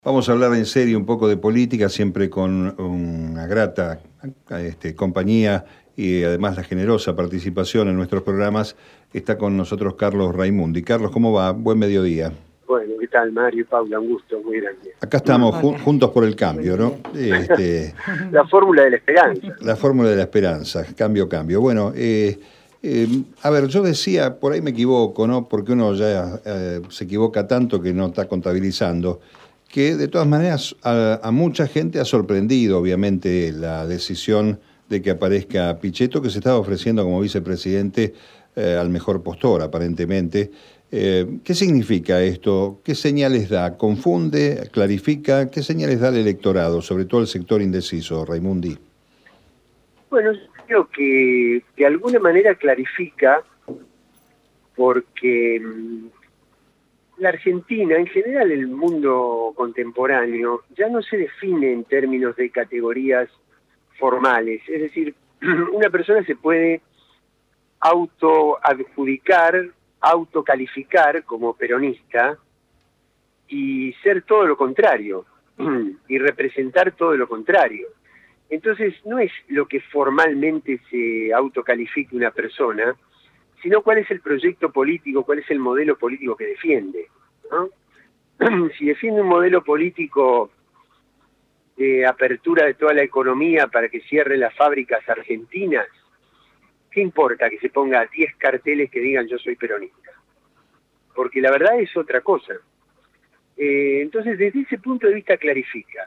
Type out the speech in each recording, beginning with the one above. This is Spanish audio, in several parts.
Vamos a hablar en serio un poco de política, siempre con una grata compañía y además la generosa participación en nuestros programas. Está con nosotros Carlos Raimundi. Carlos, ¿cómo va? Buen mediodía. Bueno, ¿qué tal, Mario y Paula? Un gusto muy grande. Acá estamos juntos por el cambio, ¿no? La fórmula de la esperanza. La fórmula de la esperanza, cambio, cambio. Bueno, a ver, yo decía, por ahí me equivoco, ¿no? Porque uno ya se equivoca tanto que no está contabilizando, que de todas maneras a mucha gente ha sorprendido, obviamente, la decisión de que aparezca Pichetto, que se estaba ofreciendo como vicepresidente al mejor postor, aparentemente. ¿Qué significa esto? ¿Qué señales da? ¿Confunde? ¿Clarifica? ¿Qué señales da al electorado, sobre todo al sector indeciso, Raimundi? Bueno, yo creo que de alguna manera clarifica porque la Argentina, en general el mundo contemporáneo, ya no se define en términos de categorías formales. Es decir, una persona se puede autoadjudicar, autocalificar como peronista y ser todo lo contrario, y representar todo lo contrario. Entonces no es lo que formalmente se autocalifique una persona, sino cuál es el proyecto político, cuál es el modelo político que defiende, ¿no? Si defiende un modelo político de apertura de toda la economía para que cierre las fábricas argentinas, ¿qué importa que se ponga 10 carteles que digan yo soy peronista? Porque la verdad es otra cosa. Entonces, desde ese punto de vista clarifica.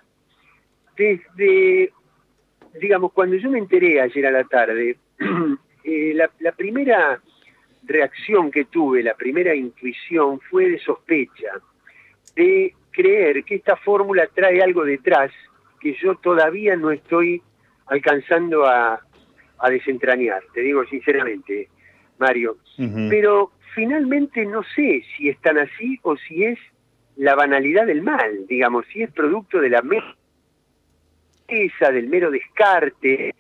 Digamos, cuando yo me enteré ayer a la tarde, la primera reacción que tuve, la primera intuición fue de sospecha, de creer que esta fórmula trae algo detrás que yo todavía no estoy alcanzando a desentrañar, te digo sinceramente, Mario. Pero finalmente no sé si es tan así o si es la banalidad del mal, digamos, si es producto de la mesa, del mero descarte.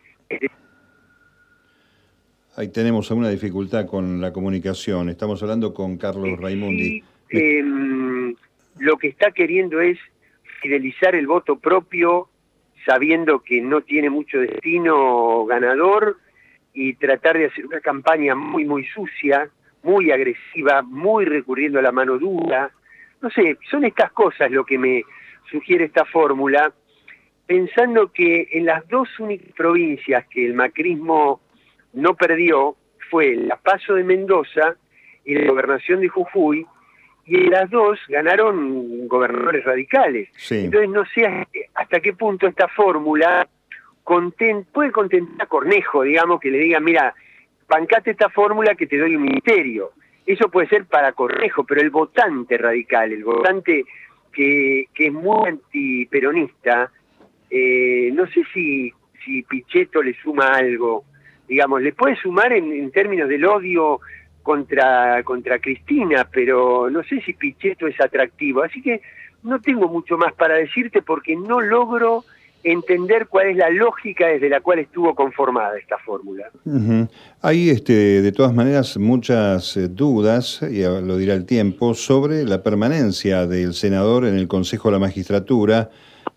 Ahí tenemos alguna dificultad con la comunicación. Estamos hablando con Carlos Raimundi. Sí, lo que está queriendo es fidelizar el voto propio, sabiendo que no tiene mucho destino ganador, y tratar de hacer una campaña muy, muy sucia, muy agresiva, muy recurriendo a la mano dura. No sé, son estas cosas lo que me sugiere esta fórmula, pensando que en las dos únicas provincias que el macrismo no perdió fue la PASO de Mendoza y la gobernación de Jujuy, y en las dos ganaron gobernadores radicales. Sí. Entonces no sé hasta qué punto esta fórmula puede contentar a Cornejo, digamos, que le diga, mira, bancate esta fórmula que te doy un ministerio. Eso puede ser para Cornejo, pero el votante radical, el votante que es muy antiperonista, no sé si Pichetto le suma algo, digamos, le puede sumar en términos del odio contra Cristina, pero no sé si Pichetto es atractivo, así que no tengo mucho más para decirte porque no logro entender cuál es la lógica desde la cual estuvo conformada esta fórmula. Hay de todas maneras muchas dudas, y lo dirá el tiempo, sobre la permanencia del senador en el Consejo de la Magistratura,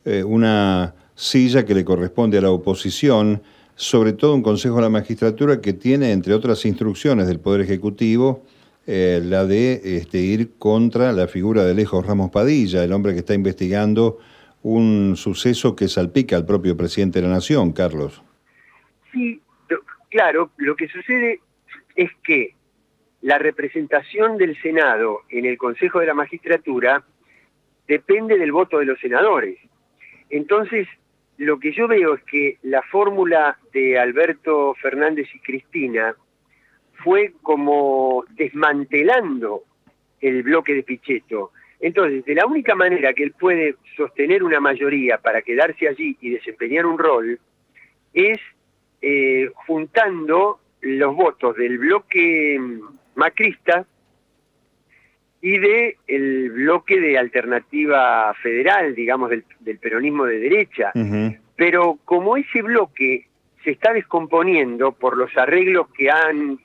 una silla que le corresponde a la oposición, sobre todo un Consejo de la Magistratura que tiene, entre otras instrucciones del Poder Ejecutivo, la de ir contra la figura de Alejo Ramos Padilla, el hombre que está investigando un suceso que salpica al propio presidente de la Nación, Carlos. Sí, claro, lo que sucede es que la representación del Senado en el Consejo de la Magistratura depende del voto de los senadores. Entonces, lo que yo veo es que la fórmula de Alberto Fernández y Cristina fue como desmantelando el bloque de Pichetto. Entonces, de la única manera que él puede sostener una mayoría para quedarse allí y desempeñar un rol es juntando los votos del bloque macrista y del bloque de alternativa federal, digamos, del peronismo de derecha. Pero como ese bloque se está descomponiendo por los arreglos que han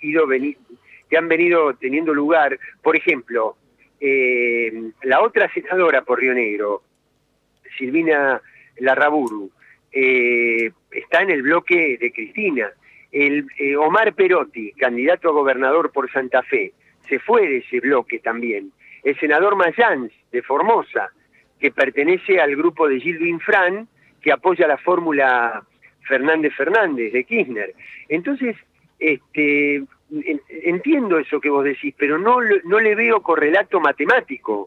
venido teniendo lugar, por ejemplo, la otra senadora por Río Negro, Silvina Larraburu, está en el bloque de Cristina. Omar Perotti, candidato a gobernador por Santa Fe, se fue de ese bloque también. El senador Mayans, de Formosa, que pertenece al grupo de Gildo Infran, que apoya la fórmula Fernández-Fernández de Kirchner. Entonces, entiendo eso que vos decís, pero no le veo correlato matemático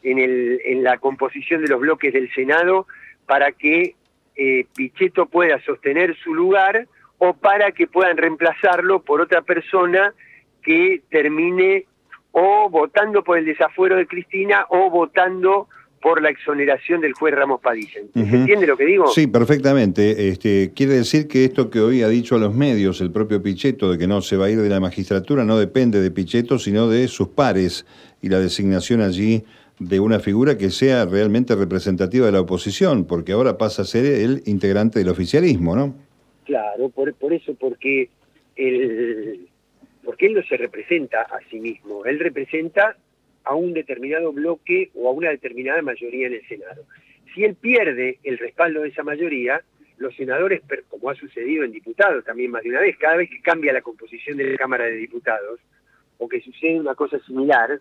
en la composición de los bloques del Senado para que Pichetto pueda sostener su lugar o para que puedan reemplazarlo por otra persona que termine o votando por el desafuero de Cristina o votando por la exoneración del juez Ramos Padilla. ¿Se entiende lo que digo? Sí, perfectamente. Quiere decir que esto que hoy ha dicho a los medios el propio Pichetto, de que no se va a ir de la magistratura, no depende de Pichetto, sino de sus pares y la designación allí de una figura que sea realmente representativa de la oposición, porque ahora pasa a ser el integrante del oficialismo, ¿no? Claro, por eso, porque él no se representa a sí mismo, él representa a un determinado bloque o a una determinada mayoría en el Senado. Si él pierde el respaldo de esa mayoría, los senadores, como ha sucedido en diputados también más de una vez, cada vez que cambia la composición de la Cámara de Diputados, o que sucede una cosa similar,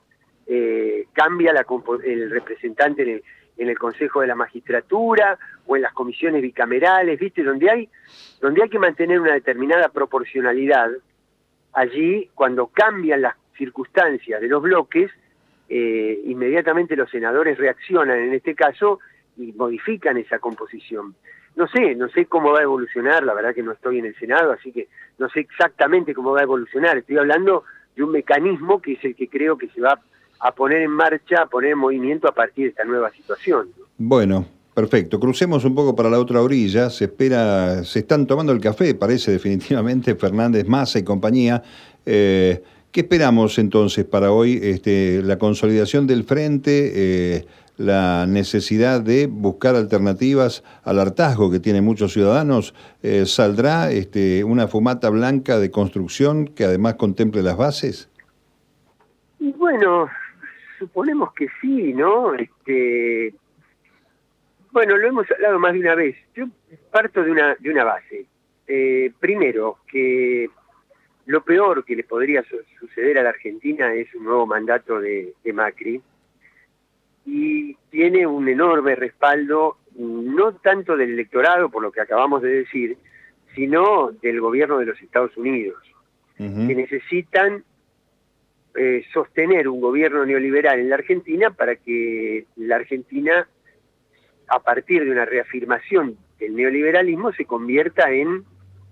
cambia el representante en el Consejo de la Magistratura o en las comisiones bicamerales, ¿viste? Donde hay que mantener una determinada proporcionalidad, allí, cuando cambian las circunstancias de los bloques, inmediatamente los senadores reaccionan en este caso y modifican esa composición. No sé cómo va a evolucionar, la verdad que no estoy en el Senado, así que no sé exactamente cómo va a evolucionar. Estoy hablando de un mecanismo que es el que creo que se va a poner en marcha, a poner en movimiento a partir de esta nueva situación. Bueno, perfecto. Crucemos un poco para la otra orilla. Se están tomando el café, parece definitivamente Fernández, Massa y compañía. ¿Qué esperamos entonces para hoy? La consolidación del frente, la necesidad de buscar alternativas al hartazgo que tienen muchos ciudadanos. ¿Saldrá una fumata blanca de construcción que además contemple las bases? Y bueno, suponemos que sí, ¿no? Bueno, lo hemos hablado más de una vez. Yo parto de una base. Primero, que lo peor que le podría suceder a la Argentina es un nuevo mandato de Macri, y tiene un enorme respaldo, no tanto del electorado, por lo que acabamos de decir, sino del gobierno de los Estados Unidos, que necesitan sostener un gobierno neoliberal en la Argentina para que la Argentina, a partir de una reafirmación del neoliberalismo, se convierta en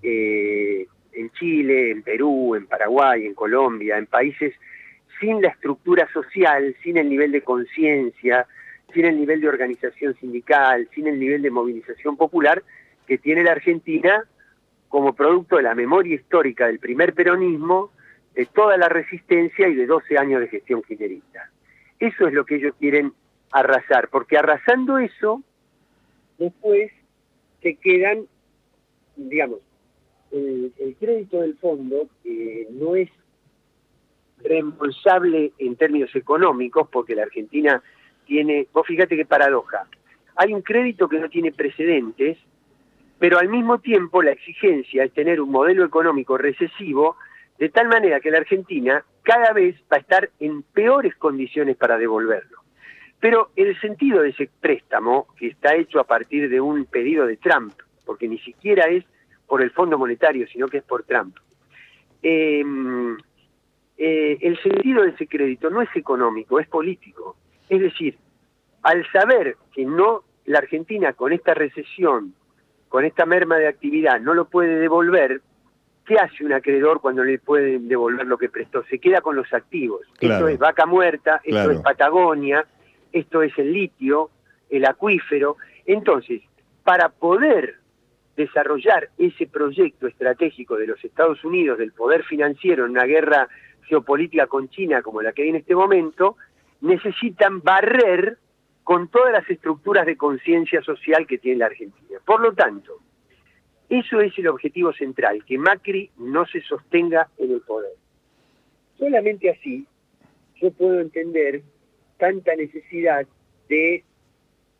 Chile, en Perú, en Paraguay, en Colombia, en países sin la estructura social, sin el nivel de conciencia, sin el nivel de organización sindical, sin el nivel de movilización popular que tiene la Argentina como producto de la memoria histórica del primer peronismo, de toda la resistencia y de 12 años de gestión kirchnerista. Eso es lo que ellos quieren arrasar, porque arrasando eso, después se quedan, digamos, el crédito del fondo no es reembolsable en términos económicos, porque la Argentina tiene, vos fíjate qué paradoja, hay un crédito que no tiene precedentes, pero al mismo tiempo la exigencia es tener un modelo económico recesivo, de tal manera que la Argentina cada vez va a estar en peores condiciones para devolverlo. Pero el sentido de ese préstamo, que está hecho a partir de un pedido de Trump, porque ni siquiera es por el Fondo Monetario, sino que es por Trump, el sentido de ese crédito no es económico, es político. Es decir, al saber que la Argentina con esta recesión, con esta merma de actividad, no lo puede devolver, ¿qué hace un acreedor cuando le pueden devolver lo que prestó? Se queda con los activos. Claro. Esto es Vaca Muerta, esto es Patagonia, esto es el litio, el acuífero. Entonces, para poder desarrollar ese proyecto estratégico de los Estados Unidos, del poder financiero en una guerra geopolítica con China como la que hay en este momento, necesitan barrer con todas las estructuras de conciencia social que tiene la Argentina. Por lo tanto, eso es el objetivo central, que Macri no se sostenga en el poder. Solamente así yo puedo entender tanta necesidad de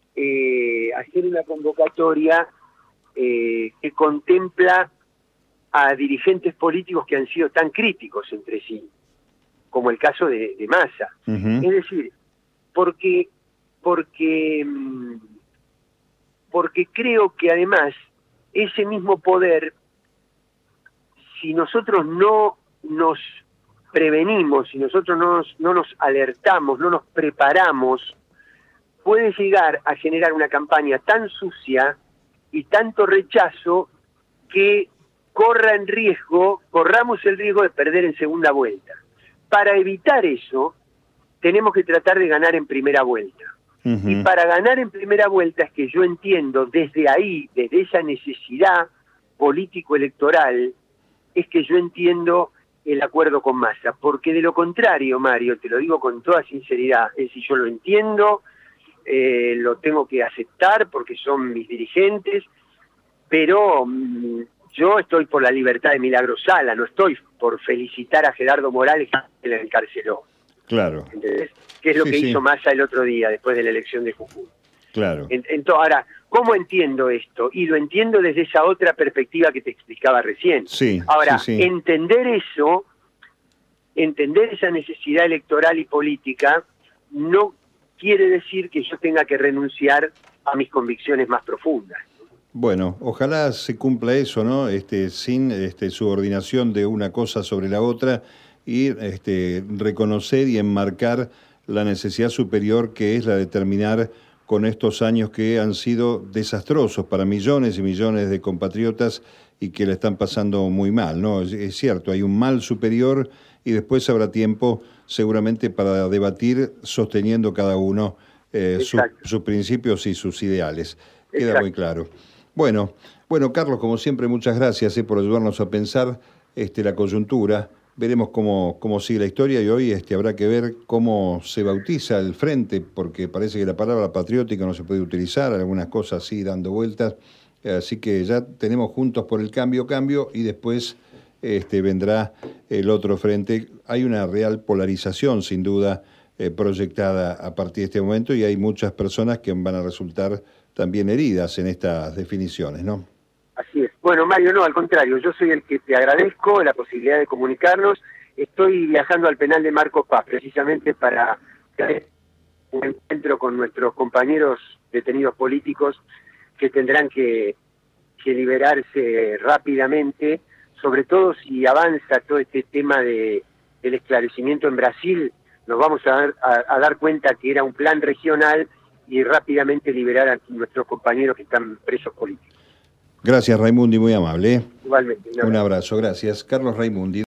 hacer una convocatoria que contempla a dirigentes políticos que han sido tan críticos entre sí, como el caso de Massa. Es decir, porque creo que además ese mismo poder, si nosotros no nos prevenimos, si nosotros no nos alertamos, no nos preparamos, puede llegar a generar una campaña tan sucia y tanto rechazo que corramos el riesgo de perder en segunda vuelta. Para evitar eso, tenemos que tratar de ganar en primera vuelta. Y para ganar en primera vuelta es que yo entiendo desde ahí, desde esa necesidad político-electoral, es que yo entiendo el acuerdo con Massa. Porque de lo contrario, Mario, te lo digo con toda sinceridad, es decir, yo lo entiendo, lo tengo que aceptar porque son mis dirigentes, pero yo estoy por la libertad de Milagro Sala, no estoy por felicitar a Gerardo Morales que le encarceló. Claro. ¿Entendés? Que es lo que hizo Massa el otro día, después de la elección de Jujuy. Claro. Entonces, ahora, ¿cómo entiendo esto? Y lo entiendo desde esa otra perspectiva que te explicaba recién. Ahora, entender eso, entender esa necesidad electoral y política, no quiere decir que yo tenga que renunciar a mis convicciones más profundas. Bueno, ojalá se cumpla eso, ¿no? Sin subordinación de una cosa sobre la otra y reconocer y enmarcar la necesidad superior que es la de terminar con estos años que han sido desastrosos para millones y millones de compatriotas y que le están pasando muy mal, ¿no? Es cierto, hay un mal superior y después habrá tiempo seguramente para debatir sosteniendo cada uno sus principios y sus ideales. Queda muy claro. Bueno, Carlos, como siempre, muchas gracias por ayudarnos a pensar la coyuntura. Veremos cómo sigue la historia y hoy habrá que ver cómo se bautiza el frente, porque parece que la palabra patriótica no se puede utilizar, algunas cosas así dando vueltas. Así que ya tenemos Juntos por el Cambio y después vendrá el otro frente. Hay una real polarización, sin duda, proyectada a partir de este momento y hay muchas personas que van a resultar también heridas en estas definiciones, ¿no? Así es. Bueno, Mario, no, al contrario, yo soy el que te agradezco la posibilidad de comunicarnos. Estoy viajando al penal de Marcos Paz, precisamente para un encuentro con nuestros compañeros detenidos políticos que tendrán que liberarse rápidamente, sobre todo si avanza todo este tema del esclarecimiento en Brasil, nos vamos a dar cuenta que era un plan regional y rápidamente liberar a nuestros compañeros que están presos políticos. Gracias, Raimundi, muy amable. Igualmente. Un abrazo, gracias. Carlos Raimundi.